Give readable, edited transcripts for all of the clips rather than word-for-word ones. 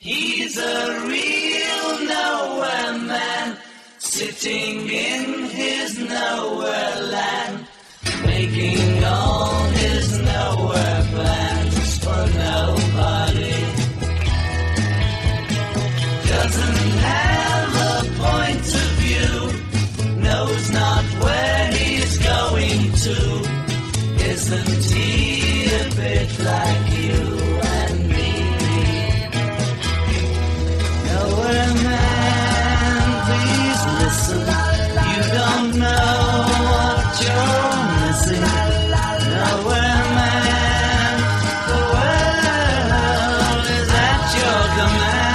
He's a real nowhere man, sitting in his nowhere land, making all his nowhere plans for nobody. Doesn't have a point of view, knows not where he's going to. Isn't he a bit like you and me? Nowhere man, please listen. You don't know what you're missing. Nowhere man, the world is at your command.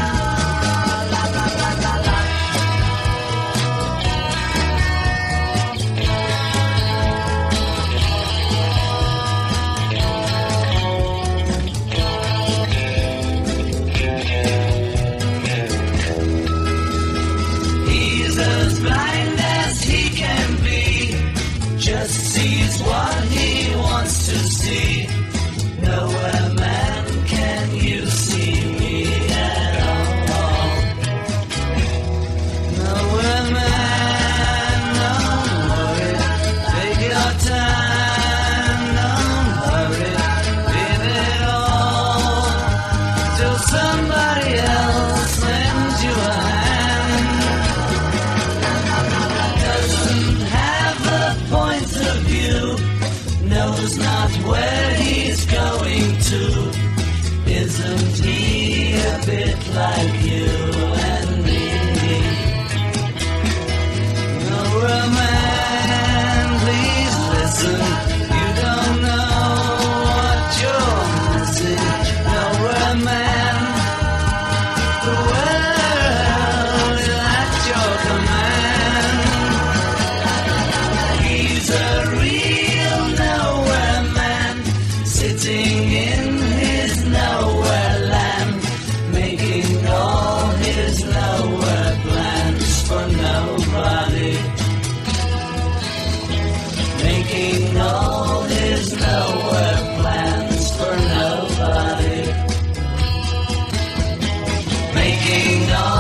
Sees what he wants to see. Nowhere man, can you see me at all? Nowhere man, don't worry, take your time, don't hurry, leave it all till somebody else lends you a hand. Doesn't have a point of view, knows not where he's going to. Isn't he a bit like you and me? Nowhere man, please listen. You don't know what you're missing. Nowhere man, the world is at your command. He's a real nowhere man, sitting in his nowhere land, making all his nowhere plans for nobody. Making all his nowhere plans for nobody. Making all